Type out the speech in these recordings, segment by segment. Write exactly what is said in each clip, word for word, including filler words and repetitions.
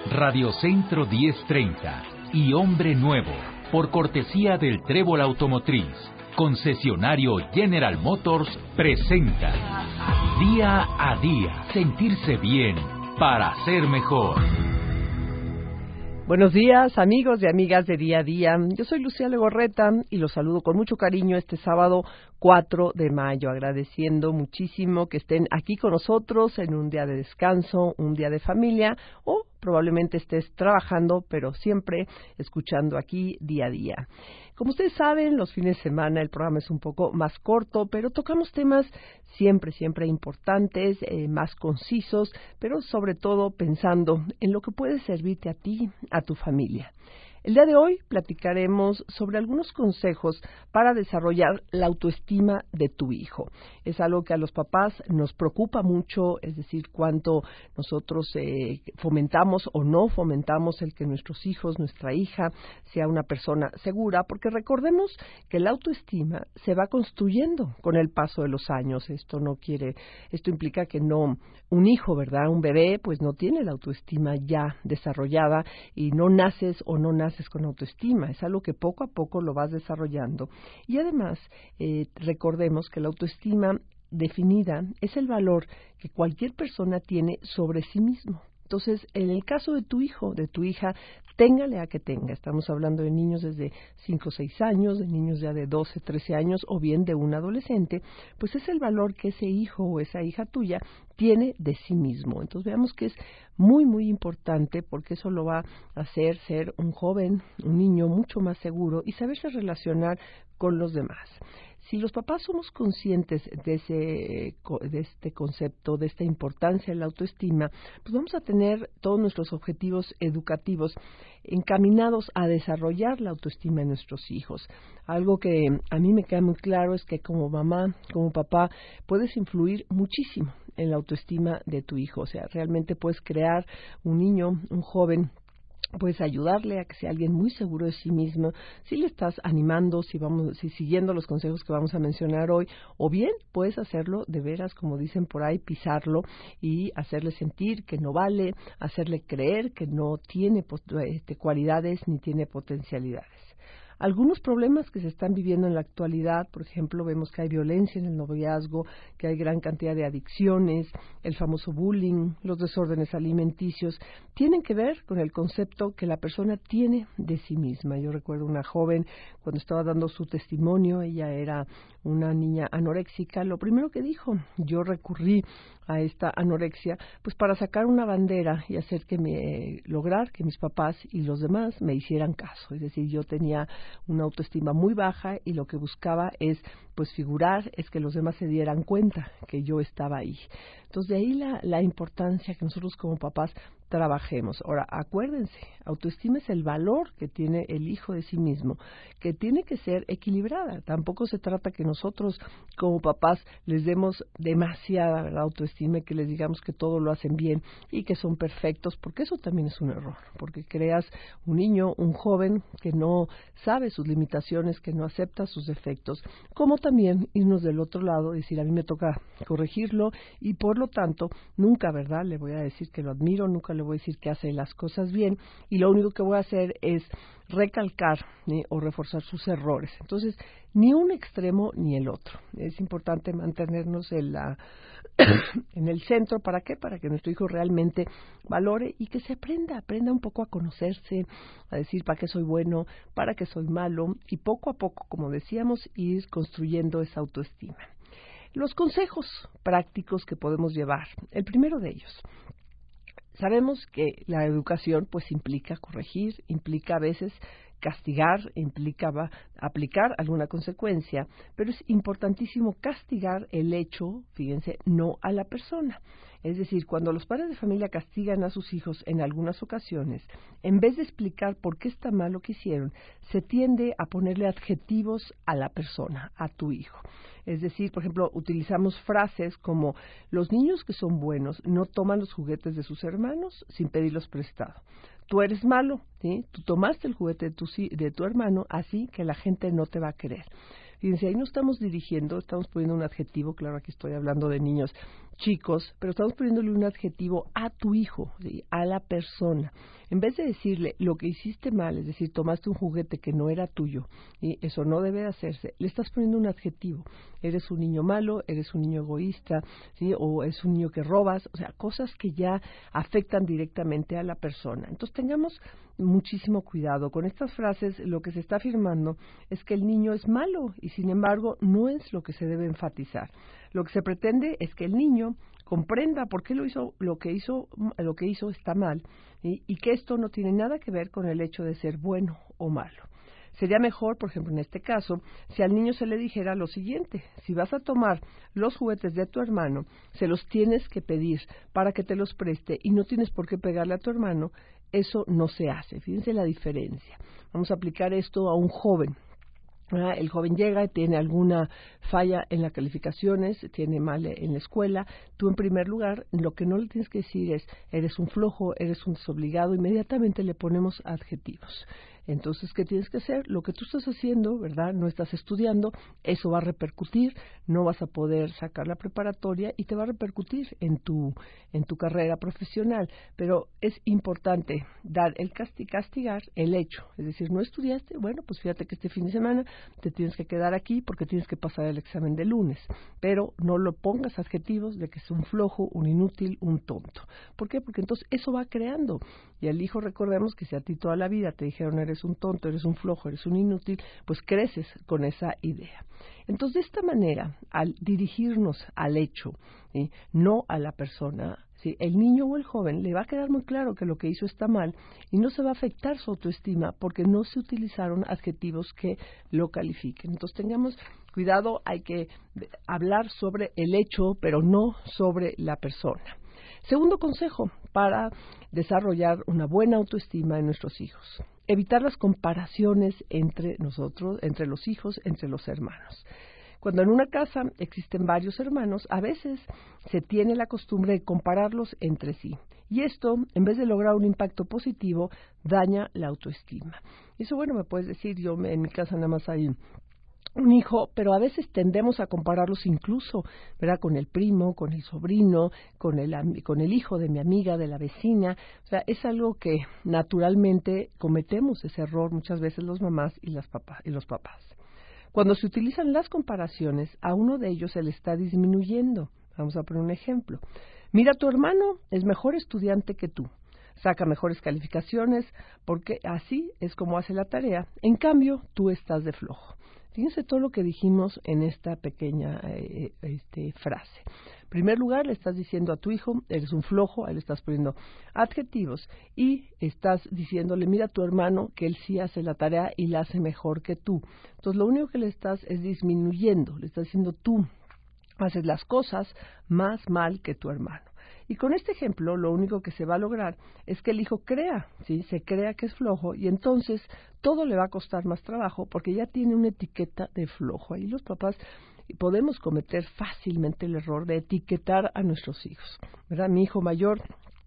Radio Centro diez treinta y Hombre Nuevo, por cortesía del Trébol Automotriz, concesionario General Motors, presenta Día a Día, sentirse bien para ser mejor. Buenos días, amigos y amigas de Día a Día. Yo soy Lucía Legorreta y los saludo con mucho cariño este sábado cuatro de mayo, agradeciendo muchísimo que estén aquí con nosotros en un día de descanso, un día de familia, o probablemente estés trabajando, pero siempre escuchando aquí Día a Día. Como ustedes saben, los fines de semana el programa es un poco más corto, pero tocamos temas siempre, siempre importantes, eh, más concisos, pero sobre todo pensando en lo que puede servirte a ti, a tu familia. El día de hoy platicaremos sobre algunos consejos para desarrollar la autoestima de tu hijo. Es algo que a los papás nos preocupa mucho, es decir, cuánto nosotros eh, fomentamos o no fomentamos el que nuestros hijos, nuestra hija, sea una persona segura, porque recordemos que la autoestima se va construyendo con el paso de los años. Esto no quiere, esto implica que no, un hijo, ¿verdad? Un bebé, pues no tiene la autoestima ya desarrollada y no naces o no naces con autoestima, es algo que poco a poco lo vas desarrollando. Y además, eh, recordemos que la autoestima definida es el valor que cualquier persona tiene sobre sí mismo. Entonces, en el caso de tu hijo, de tu hija, téngale a que tenga. Estamos hablando de niños desde cinco o seis años, de niños ya de doce, trece años, o bien de un adolescente, pues es el valor que ese hijo o esa hija tuya tiene de sí mismo. Entonces, veamos que es muy, muy importante, porque eso lo va a hacer ser un joven, un niño mucho más seguro y saberse relacionar con los demás. Si los papás somos conscientes de, ese, de este concepto, de esta importancia de la autoestima, pues vamos a tener todos nuestros objetivos educativos encaminados a desarrollar la autoestima de nuestros hijos. Algo que a mí me queda muy claro es que como mamá, como papá, puedes influir muchísimo en la autoestima de tu hijo. O sea, realmente puedes crear un niño, un joven, puedes ayudarle a que sea alguien muy seguro de sí mismo, si le estás animando, si vamos, si siguiendo los consejos que vamos a mencionar hoy, o bien puedes hacerlo de veras, como dicen por ahí, pisarlo y hacerle sentir que no vale, hacerle creer que no tiene este, cualidades ni tiene potencialidades. Algunos problemas que se están viviendo en la actualidad, por ejemplo, vemos que hay violencia en el noviazgo, que hay gran cantidad de adicciones, el famoso bullying, los desórdenes alimenticios, tienen que ver con el concepto que la persona tiene de sí misma. Yo recuerdo una joven, cuando estaba dando su testimonio, ella era una niña anoréxica, lo primero que dijo, yo recurrí a esta anorexia, pues para sacar una bandera y hacer que me, lograr que mis papás y los demás me hicieran caso. Es decir, yo tenía una autoestima muy baja y lo que buscaba es pues figurar, es que los demás se dieran cuenta que yo estaba ahí. Entonces de ahí la, la importancia que nosotros como papás trabajemos. Ahora, acuérdense, autoestima es el valor que tiene el hijo de sí mismo, que tiene que ser equilibrada. Tampoco se trata que nosotros como papás les demos demasiada, ¿verdad?, autoestima y que les digamos que todo lo hacen bien y que son perfectos, porque eso también es un error, porque creas un niño, un joven que no sabe sus limitaciones, que no acepta sus defectos, como también irnos del otro lado y decir, a mí me toca corregirlo y por lo tanto nunca, ¿verdad?, le voy a decir que lo admiro, nunca le voy a decir que hace las cosas bien y lo único que voy a hacer es recalcar ¿sí? o reforzar sus errores. Entonces, ni un extremo ni el otro. Es importante mantenernos en, la en el centro. ¿Para qué? Para que nuestro hijo realmente valore y que se aprenda, aprenda un poco a conocerse, a decir para qué soy bueno, para qué soy malo y poco a poco, como decíamos, ir construyendo esa autoestima. Los consejos prácticos que podemos llevar. El primero de ellos. Sabemos que la educación pues implica corregir, implica a veces castigar, implica va, aplicar alguna consecuencia, pero es importantísimo castigar el hecho, fíjense, no a la persona. Es decir, cuando los padres de familia castigan a sus hijos en algunas ocasiones, en vez de explicar por qué está mal lo que hicieron, se tiende a ponerle adjetivos a la persona, a tu hijo. Es decir, por ejemplo, utilizamos frases como los niños que son buenos no toman los juguetes de sus hermanos sin pedirlos prestado. Tú eres malo, ¿sí? Tú tomaste el juguete de tu, de tu hermano, así que la gente no te va a querer. Fíjense, ahí no estamos dirigiendo, estamos poniendo un adjetivo, claro, aquí estoy hablando de niños chicos, pero estamos poniéndole un adjetivo a tu hijo, ¿sí? A la persona. En vez de decirle lo que hiciste mal, es decir, tomaste un juguete que no era tuyo, y eso no debe de hacerse, le estás poniendo un adjetivo. Eres un niño malo, eres un niño egoísta, ¿sí? O es un niño que robas, o sea, cosas que ya afectan directamente a la persona. Entonces tengamos muchísimo cuidado. Con estas frases lo que se está afirmando es que el niño es malo y sin embargo no es lo que se debe enfatizar. Lo que se pretende es que el niño comprenda por qué lo hizo, lo que hizo, lo que hizo está mal, ¿sí? Y que esto no tiene nada que ver con el hecho de ser bueno o malo. Sería mejor, por ejemplo, en este caso, si al niño se le dijera lo siguiente: si vas a tomar los juguetes de tu hermano, se los tienes que pedir para que te los preste y no tienes por qué pegarle a tu hermano. Eso no se hace. Fíjense la diferencia. Vamos a aplicar esto a un joven. Ah, el joven llega y tiene alguna falla en las calificaciones, tiene mal en la escuela. Tú, en primer lugar, lo que no le tienes que decir es eres un flojo, eres un desobligado. Inmediatamente le ponemos adjetivos. Entonces, ¿qué tienes que hacer? Lo que tú estás haciendo, ¿verdad? No estás estudiando, eso va a repercutir, no vas a poder sacar la preparatoria y te va a repercutir en tu en tu carrera profesional. Pero es importante dar el casti- castigar el hecho, es decir, no estudiaste, bueno, pues fíjate que este fin de semana te tienes que quedar aquí porque tienes que pasar el examen de lunes, pero no lo pongas adjetivos de que es un flojo, un inútil, un tonto. ¿Por qué? Porque entonces eso va creando, y al hijo, recordemos que si a ti toda la vida te dijeron eres un tonto, eres un flojo, eres un inútil, pues creces con esa idea. Entonces, de esta manera, al dirigirnos al hecho, ¿sí?, no a la persona, ¿sí?, el niño o el joven le va a quedar muy claro que lo que hizo está mal y no se va a afectar su autoestima porque no se utilizaron adjetivos que lo califiquen. Entonces, tengamos cuidado, hay que hablar sobre el hecho, pero no sobre la persona. Segundo consejo para desarrollar una buena autoestima en nuestros hijos: evitar las comparaciones entre nosotros, entre los hijos, entre los hermanos. Cuando en una casa existen varios hermanos, a veces se tiene la costumbre de compararlos entre sí. Y esto, en vez de lograr un impacto positivo, daña la autoestima. Eso, bueno, me puedes decir, yo en mi casa nada más hay un hijo, pero a veces tendemos a compararlos incluso, ¿verdad?, con el primo, con el sobrino, con el, con el hijo de mi amiga, de la vecina. O sea, es algo que naturalmente cometemos ese error muchas veces los mamás y, las papás, y los papás. Cuando se utilizan las comparaciones, a uno de ellos se le está disminuyendo. Vamos a poner un ejemplo. Mira, tu hermano es mejor estudiante que tú. Saca mejores calificaciones porque así es como hace la tarea. En cambio, tú estás de flojo. Fíjense todo lo que dijimos en esta pequeña eh, este, frase. En primer lugar, le estás diciendo a tu hijo, eres un flojo, ahí le estás poniendo adjetivos y estás diciéndole, mira a tu hermano que él sí hace la tarea y la hace mejor que tú. Entonces, lo único que le estás es disminuyendo, le estás diciendo tú haces las cosas más mal que tu hermano. Y con este ejemplo, lo único que se va a lograr es que el hijo crea, ¿sí? Se crea que es flojo y entonces todo le va a costar más trabajo porque ya tiene una etiqueta de flojo. Ahí los papás podemos cometer fácilmente el error de etiquetar a nuestros hijos, ¿verdad? Mi hijo mayor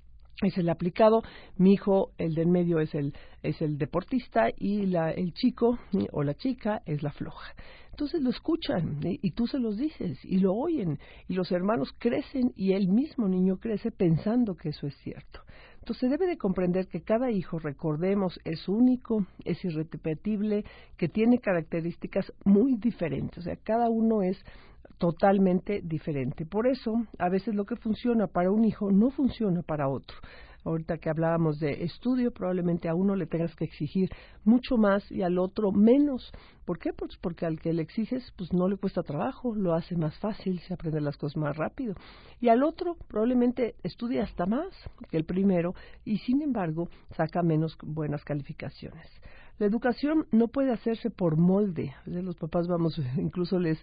es el aplicado, mi hijo, el del medio, es el es el deportista y la, el chico, ¿sí?, o la chica es la floja. Entonces lo escuchan, ¿sí?, y tú se los dices y lo oyen y los hermanos crecen y el mismo niño crece pensando que eso es cierto. Entonces debe de comprender que cada hijo, recordemos, es único, es irrepetible, que tiene características muy diferentes, o sea, cada uno es totalmente diferente. Por eso, a veces lo que funciona para un hijo no funciona para otro. Ahorita que hablábamos de estudio, probablemente a uno le tengas que exigir mucho más y al otro menos. ¿Por qué? Pues porque al que le exiges, pues no le cuesta trabajo, lo hace más fácil, se aprende las cosas más rápido. Y al otro probablemente estudia hasta más que el primero y sin embargo saca menos buenas calificaciones. La educación no puede hacerse por molde. Los papás vamos, incluso les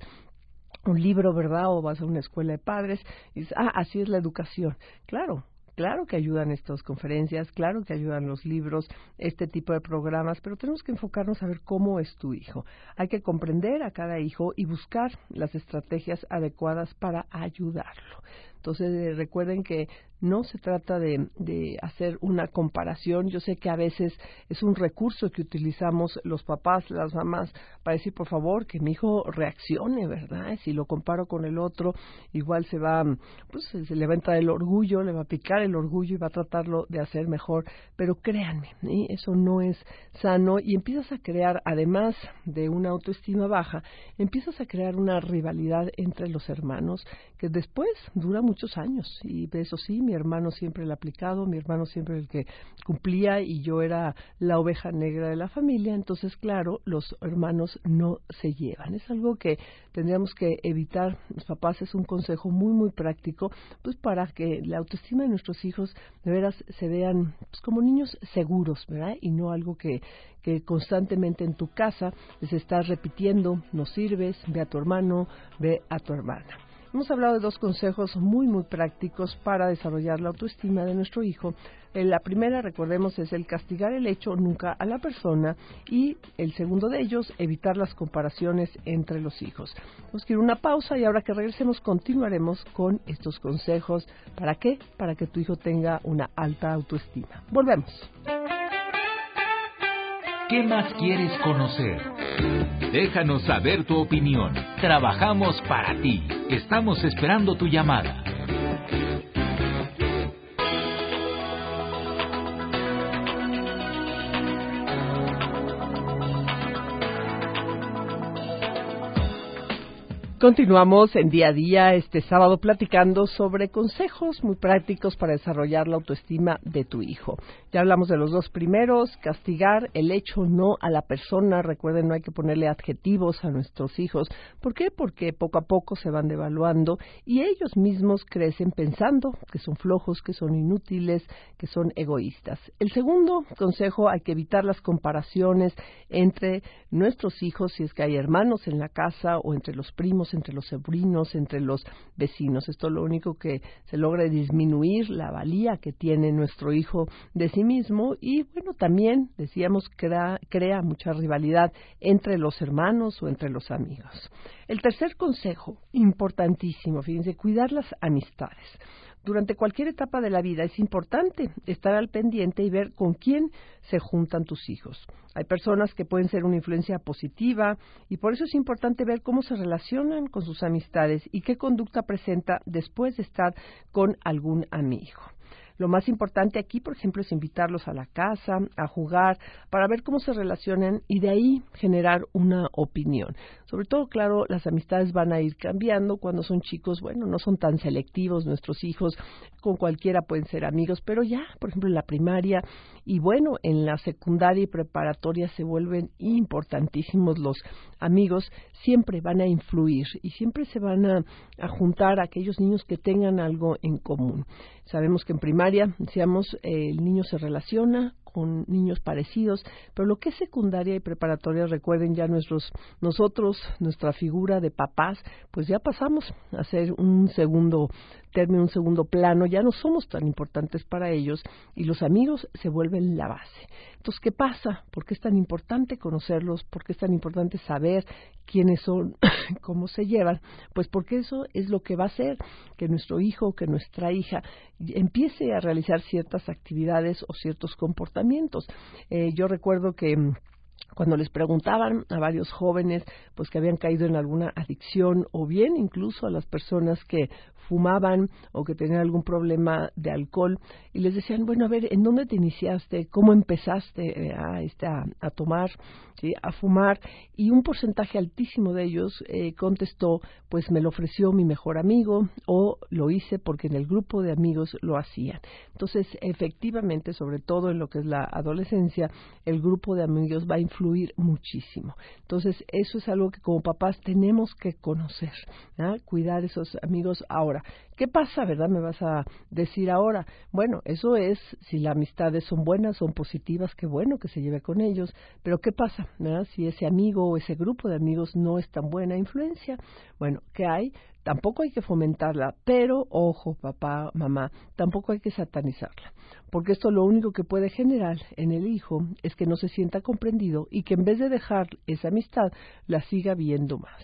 un libro, ¿verdad? O vas a una escuela de padres y dices, ah, así es la educación. Claro, claro que ayudan estas conferencias, claro que ayudan los libros, este tipo de programas, pero tenemos que enfocarnos a ver cómo es tu hijo. Hay que comprender a cada hijo y buscar las estrategias adecuadas para ayudarlo. Entonces eh, recuerden que no se trata de, de hacer una comparación. Yo sé que a veces es un recurso que utilizamos los papás, las mamás, para decir, por favor, que mi hijo reaccione, ¿verdad? Si lo comparo con el otro, igual se va, pues se le va a entrar el orgullo, le va a picar el orgullo y va a tratarlo de hacer mejor. Pero créanme, ¿sí? Eso no es sano y empiezas a crear, además de una autoestima baja, empiezas a crear una rivalidad entre los hermanos que después dura muchos años. Y eso sí, mi hermano siempre el aplicado, mi hermano siempre el que cumplía y yo era la oveja negra de la familia. Entonces, claro, los hermanos no se llevan. Es algo que tendríamos que evitar. Los papás, es un consejo muy, muy práctico, pues para que la autoestima de nuestros hijos de veras se vean pues, como niños seguros, ¿verdad? Y no algo que, que constantemente en tu casa les estás repitiendo, no sirves, ve a tu hermano, ve a tu hermana. Hemos hablado de dos consejos muy, muy prácticos para desarrollar la autoestima de nuestro hijo. Eh, la primera, recordemos, es el castigar el hecho, nunca a la persona. Y el segundo de ellos, evitar las comparaciones entre los hijos. Vamos a ir a una pausa y ahora que regresemos continuaremos con estos consejos. ¿Para qué? Para que tu hijo tenga una alta autoestima. Volvemos. ¿Qué más quieres conocer? Déjanos saber tu opinión. Trabajamos para ti. Estamos esperando tu llamada. Continuamos en Día a Día este sábado platicando sobre consejos muy prácticos para desarrollar la autoestima de tu hijo. Ya hablamos de los dos primeros, castigar el hecho, no a la persona. Recuerden, no hay que ponerle adjetivos a nuestros hijos. ¿Por qué? Porque poco a poco se van devaluando y ellos mismos crecen pensando que son flojos, que son inútiles, que son egoístas. El segundo consejo, hay que evitar las comparaciones entre nuestros hijos, si es que hay hermanos en la casa o entre los primos, entre los sobrinos, entre los vecinos. Esto lo único que se logra es disminuir la valía que tiene nuestro hijo de sí mismo y, bueno, también, decíamos, crea, crea mucha rivalidad entre los hermanos o entre los amigos. El tercer consejo, importantísimo, fíjense, cuidar las amistades. Durante cualquier etapa de la vida es importante estar al pendiente y ver con quién se juntan tus hijos. Hay personas que pueden ser una influencia positiva y por eso es importante ver cómo se relacionan con sus amistades y qué conducta presenta después de estar con algún amigo. Lo más importante aquí, por ejemplo, es invitarlos a la casa, a jugar, para ver cómo se relacionan y de ahí generar una opinión. Sobre todo, claro, las amistades van a ir cambiando. Cuando son chicos, bueno, no son tan selectivos nuestros hijos, con cualquiera pueden ser amigos, pero ya, por ejemplo, en la primaria y bueno, en la secundaria y preparatoria se vuelven importantísimos los amigos, siempre van a influir y siempre se van a, a juntar a aquellos niños que tengan algo en común. Sabemos que en primaria, decíamos, eh, el niño se relaciona con niños parecidos, pero lo que es secundaria y preparatoria, recuerden ya nuestros, nosotros, nuestra figura de papás, pues ya pasamos a ser un segundo término, un segundo plano, ya no somos tan importantes para ellos y los amigos se vuelven la base. Entonces, ¿qué pasa? ¿Por qué es tan importante conocerlos? ¿Por qué es tan importante saber quiénes son, cómo se llevan? Pues porque eso es lo que va a hacer que nuestro hijo, que nuestra hija empiece a realizar ciertas actividades o ciertos comportamientos. Eh, yo recuerdo que cuando les preguntaban a varios jóvenes pues que habían caído en alguna adicción o bien incluso a las personas que fumaban o que tenían algún problema de alcohol y les decían, bueno, a ver, ¿en dónde te iniciaste? ¿Cómo empezaste a, este, a, a tomar, ¿sí? a fumar? Y un porcentaje altísimo de ellos eh, contestó, pues me lo ofreció mi mejor amigo o lo hice porque en el grupo de amigos lo hacían. Entonces, efectivamente, sobre todo en lo que es la adolescencia, el grupo de amigos va a influir muchísimo. Entonces, eso es algo que como papás tenemos que conocer, ¿eh? Cuidar esos amigos. Ahora, ¿qué pasa, verdad? Me vas a decir ahora. Bueno, eso es, si las amistades son buenas, son positivas, qué bueno que se lleve con ellos, pero ¿qué pasa, verdad? Si ese amigo o ese grupo de amigos no es tan buena influencia, bueno, ¿qué hay? Tampoco hay que fomentarla, pero, ojo, papá, mamá, tampoco hay que satanizarla, porque esto lo único que puede generar en el hijo es que no se sienta comprendido y que en vez de dejar esa amistad, la siga viendo más.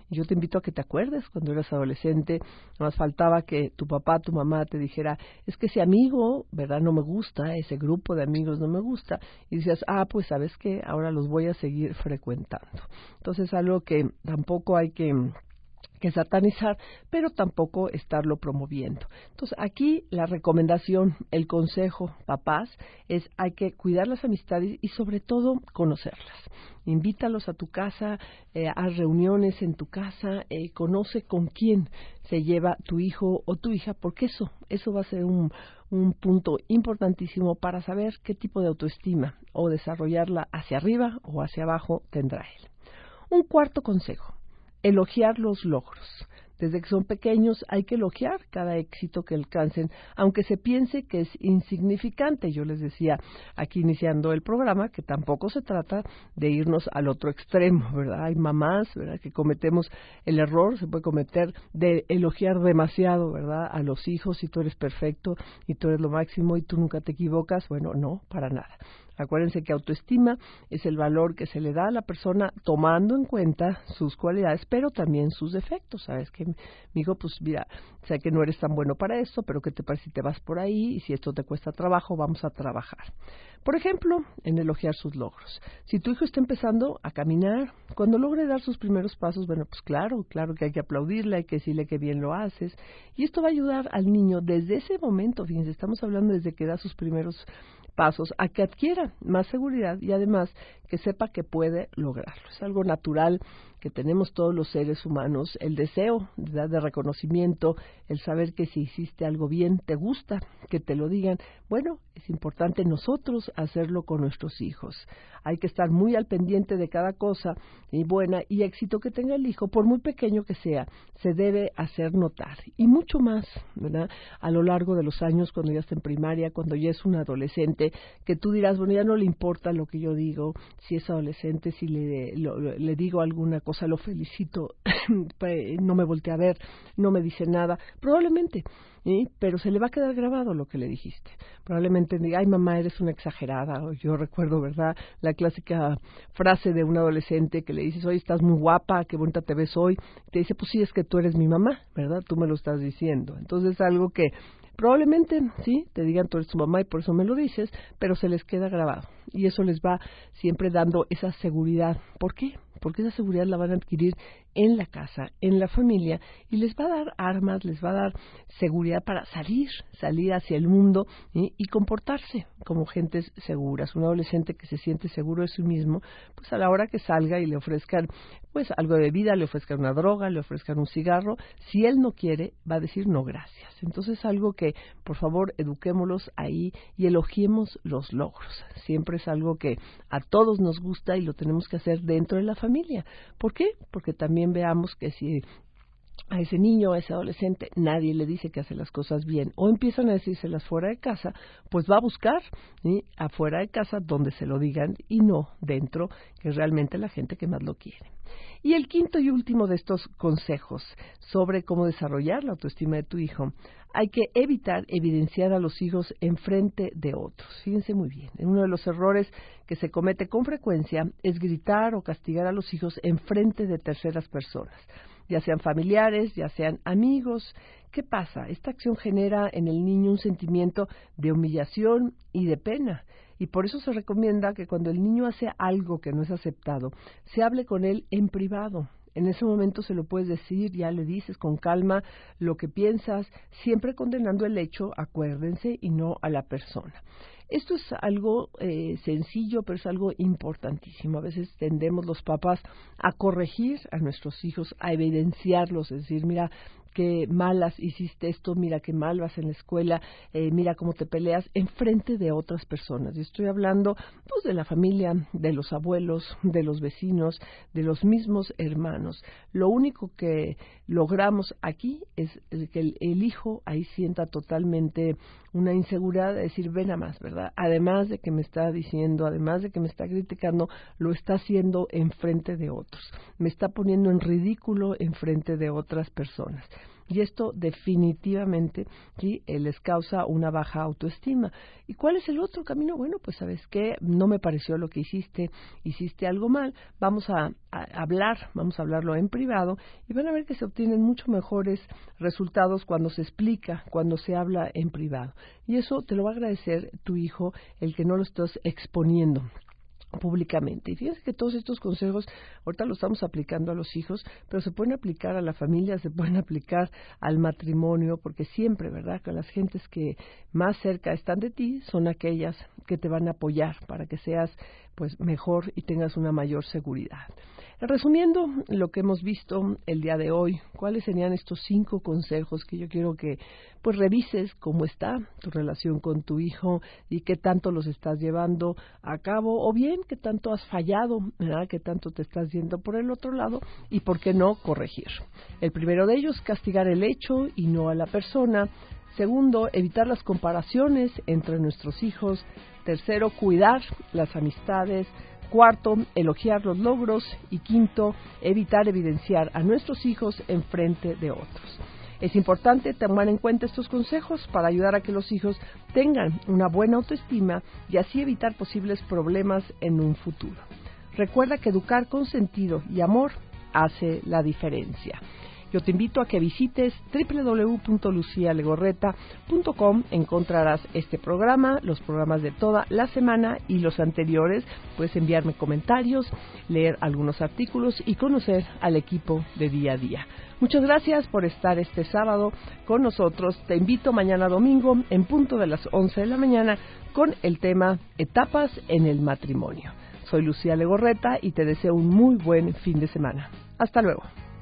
Y yo te invito a que te acuerdes cuando eras adolescente, no más faltaba que tu papá, tu mamá te dijera, es que ese amigo, ¿verdad? No me gusta, ese grupo de amigos no me gusta. Y dices, ah, pues sabes que ahora los voy a seguir frecuentando. Entonces, algo que tampoco hay que que satanizar, pero tampoco estarlo promoviendo. Entonces, aquí la recomendación, el consejo, papás, es hay que cuidar las amistades y sobre todo conocerlas. Invítalos a tu casa, eh, haz reuniones en tu casa, eh, conoce con quién se lleva tu hijo o tu hija, porque eso, eso va a ser un, un punto importantísimo para saber qué tipo de autoestima o desarrollarla hacia arriba o hacia abajo tendrá él. Un cuarto consejo. Elogiar los logros. Desde que son pequeños hay que elogiar cada éxito que alcancen, aunque se piense que es insignificante. Yo les decía aquí iniciando el programa que tampoco se trata de irnos al otro extremo, ¿verdad? Hay mamás, ¿verdad?, que cometemos el error, se puede cometer de elogiar demasiado, ¿verdad?, a los hijos, y tú eres perfecto y tú eres lo máximo y tú nunca te equivocas. Bueno, no, para nada. Acuérdense que autoestima es el valor que se le da a la persona tomando en cuenta sus cualidades, pero también sus defectos. ¿Sabes qué, mijo? Pues mira, sé que no eres tan bueno para esto, pero ¿qué te parece si te vas por ahí? Y si esto te cuesta trabajo, vamos a trabajar. Por ejemplo, en elogiar sus logros. Si tu hijo está empezando a caminar, cuando logre dar sus primeros pasos, bueno, pues claro, claro que hay que aplaudirle, hay que decirle que bien lo haces. Y esto va a ayudar al niño desde ese momento, fíjense, estamos hablando desde que da sus primeros pasos, a que adquiera más seguridad y además que sepa que puede lograrlo. Es algo natural que tenemos todos los seres humanos, el deseo de, de reconocimiento, el saber que si hiciste algo bien, te gusta, que te lo digan. Bueno, es importante nosotros hacerlo con nuestros hijos. Hay que estar muy al pendiente de cada cosa y buena y éxito que tenga el hijo, por muy pequeño que sea, se debe hacer notar. Y mucho más, ¿verdad?, a lo largo de los años, cuando ya está en primaria, cuando ya es un adolescente, que tú dirás, bueno, ya no le importa lo que yo digo, si es adolescente, si le, lo, le digo alguna cosa, lo felicito, no me voltea a ver, no me dice nada, probablemente, ¿sí?, pero se le va a quedar grabado lo que le dijiste. Probablemente diga, ay mamá, eres una exagerada. O yo recuerdo, ¿verdad?, la clásica frase de un adolescente que le dices, oye, estás muy guapa, qué bonita te ves hoy. Te dice, pues sí, es que tú eres mi mamá, ¿verdad? Tú me lo estás diciendo. Entonces, algo que probablemente, sí, te digan tú eres tu mamá y por eso me lo dices, pero se les queda grabado. Y eso les va siempre dando esa seguridad. ¿Por qué? Porque esa seguridad la van a adquirir en la casa, en la familia, y les va a dar armas, les va a dar seguridad para salir, salir hacia el mundo, ¿sí?, y comportarse como gentes seguras. Un adolescente que se siente seguro de sí mismo, pues a la hora que salga y le ofrezcan pues algo de bebida, le ofrezcan una droga, le ofrezcan un cigarro, si él no quiere, va a decir no gracias. Entonces, algo que, por favor, eduquémoslos ahí y elogiemos los logros. Siempre es algo que a todos nos gusta y lo tenemos que hacer dentro de la familia. ¿Por qué? Porque también veamos que si a ese niño, a ese adolescente, nadie le dice que hace las cosas bien o empiezan a decírselas fuera de casa, pues va a buscar, ¿sí?, afuera de casa donde se lo digan y no dentro, que es realmente la gente que más lo quiere. Y el quinto y último de estos consejos sobre cómo desarrollar la autoestima de tu hijo, hay que evitar evidenciar a los hijos en frente de otros. Fíjense muy bien, uno de los errores que se comete con frecuencia es gritar o castigar a los hijos en frente de terceras personas, ya sean familiares, ya sean amigos. ¿Qué pasa? Esta acción genera en el niño un sentimiento de humillación y de pena. Y por eso se recomienda que cuando el niño hace algo que no es aceptado, se hable con él en privado. En ese momento se lo puedes decir, ya le dices con calma lo que piensas, siempre condenando el hecho, acuérdense, y no a la persona. Esto es algo eh, sencillo, pero es algo importantísimo. A veces tendemos los papás a corregir a nuestros hijos, a evidenciarlos, es decir, mira qué malas hiciste esto, mira qué mal vas en la escuela, eh, mira cómo te peleas en frente de otras personas. Y estoy hablando pues de la familia, de los abuelos, de los vecinos, de los mismos hermanos. Lo único que logramos aquí es que el, el hijo ahí sienta totalmente una inseguridad de decir, ven a más, ¿verdad? Además de que me está diciendo, además de que me está criticando, lo está haciendo en frente de otros. Me está poniendo en ridículo en frente de otras personas. y esto definitivamente sí eh, les causa una baja autoestima. ¿Y cuál es el otro camino? Bueno, pues sabes qué, no me pareció lo que hiciste, hiciste algo mal, vamos a, a hablar, vamos a hablarlo en privado y van a ver que se obtienen mucho mejores resultados cuando se explica, cuando se habla en privado. Y eso te lo va a agradecer tu hijo, el que no lo estés exponiendo públicamente. Y fíjense que todos estos consejos ahorita los estamos aplicando a los hijos, pero se pueden aplicar a la familia, se pueden aplicar al matrimonio, porque siempre, ¿verdad?, que las gentes que más cerca están de ti son aquellas que te van a apoyar para que seas pues mejor y tengas una mayor seguridad. Resumiendo lo que hemos visto el día de hoy, ¿cuáles serían estos cinco consejos que yo quiero que pues revises cómo está tu relación con tu hijo y qué tanto los estás llevando a cabo o bien qué tanto has fallado, ¿verdad?, qué tanto te estás yendo por el otro lado y por qué no corregir? El primero de ellos, castigar el hecho y no a la persona. Segundo, evitar las comparaciones entre nuestros hijos. Tercero, cuidar las amistades. Cuarto, elogiar los logros. Y quinto, evitar evidenciar a nuestros hijos en frente de otros. Es importante tomar en cuenta estos consejos para ayudar a que los hijos tengan una buena autoestima y así evitar posibles problemas en un futuro. Recuerda que educar con sentido y amor hace la diferencia. Yo te invito a que visites doble u doble u doble u punto lucía legorreta punto com. Encontrarás este programa, los programas de toda la semana y los anteriores. Puedes enviarme comentarios, leer algunos artículos y conocer al equipo de día a día. Muchas gracias por estar este sábado con nosotros. Te invito mañana domingo en punto de las once de la mañana con el tema Etapas en el matrimonio. Soy Lucía Legorreta y te deseo un muy buen fin de semana. Hasta luego.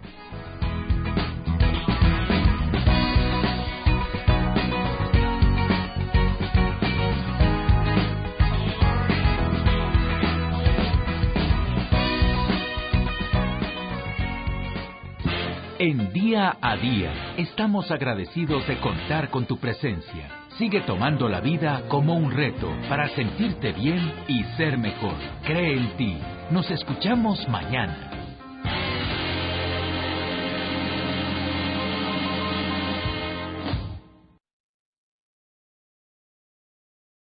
En Día a Día, estamos agradecidos de contar con tu presencia. Sigue tomando la vida como un reto para sentirte bien y ser mejor. Cree en ti. Nos escuchamos mañana.